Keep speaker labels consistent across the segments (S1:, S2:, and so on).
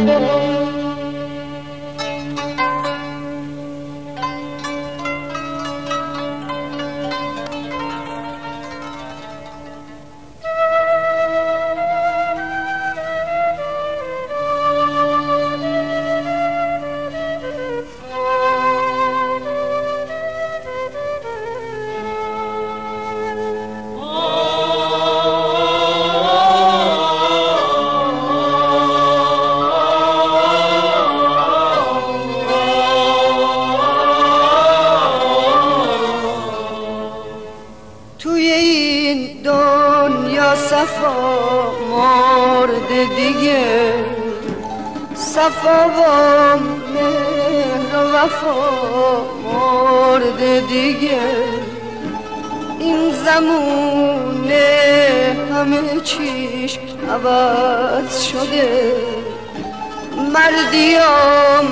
S1: صفا مرده دیگه، صفا و مهر و وفا مرده دیگه. این زمونه همه چیش عوض شده، مردی و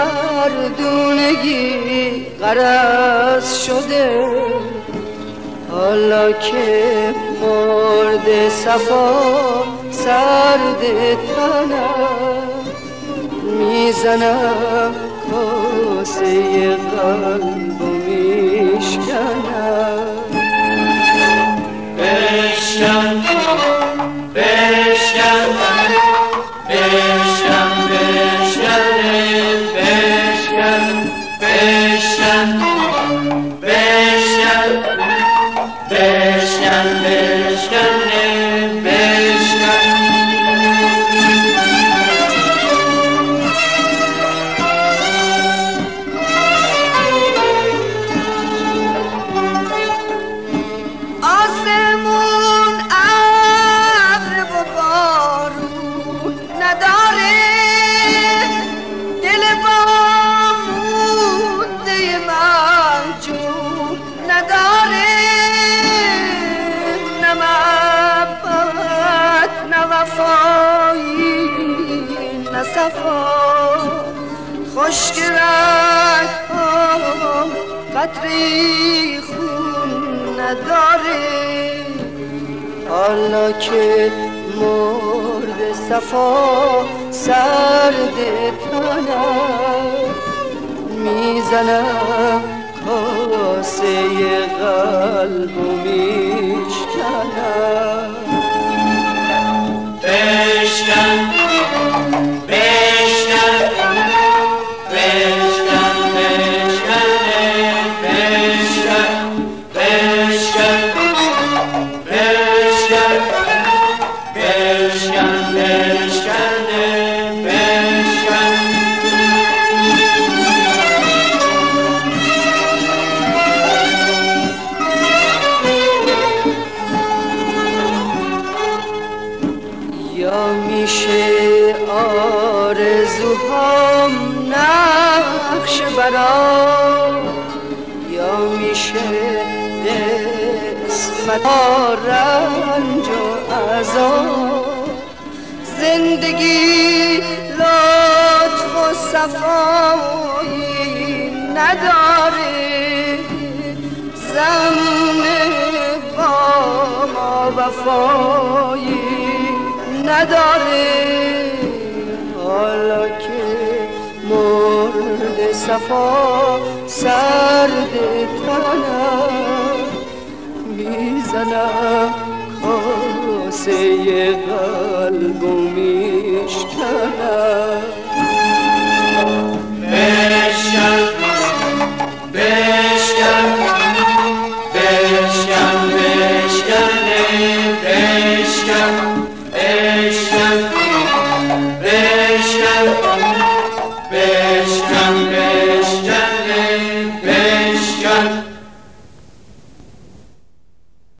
S1: مردونگی غرض شده. حالا که مرد صفا سرد تنم، میزنم کاسه قلب و میشکنم.
S2: بشکن بشکن بشکن بشکن بشکن بشکن بشکن بشکن بشکن بشکن.
S1: آسمون ابر و بارون نداره، دل بامونده من جون نداره. نه محبت نه وفایی نه صفا، خشک رگ‌ها قطره‌ای خون نداره. حالا که مرد صفا سرد تنم، میزنم کاسه قلب و میشکنم.
S2: بشکن بشکن بشکن بشکن بشکن بشکن بشکن بشکن بشکن.
S1: یا میشه آرزوهام نقش برام، یا میشه قسمت رنج و عذاب. زندگی لطف و صفایی نداره، زمونه با ما وفایی نداره. حالا که مرد صفا سرد تنم، میزنم کاسه قلب و میشکنم.